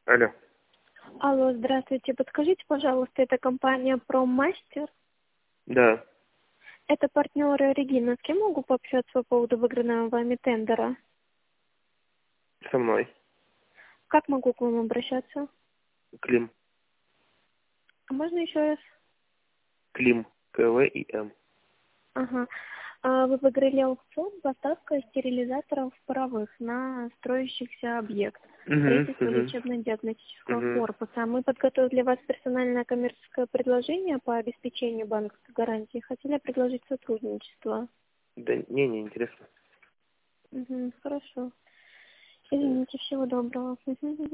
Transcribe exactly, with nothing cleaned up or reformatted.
Алло. Алло, здравствуйте. Подскажите, пожалуйста, это компания «Проммастер»? Да, Это партнеры Регина. С кем могу пообщаться по поводу выигранного вами тендера? со мной. Как могу к вам обращаться? Клим. А можно еще раз? Клим. К В И М. Ага. А вы выиграли аукцион «Поставка стерилизаторов паровых на строящихся объектах Угу, строительства угу, лечебно-диагностического угу. корпуса. Мы подготовили для вас персональное коммерческое предложение по обеспечению банковской гарантии. Хотели предложить сотрудничество. Да не, не интересно. Угу, хорошо. Э, Извините, всего доброго. Мгм.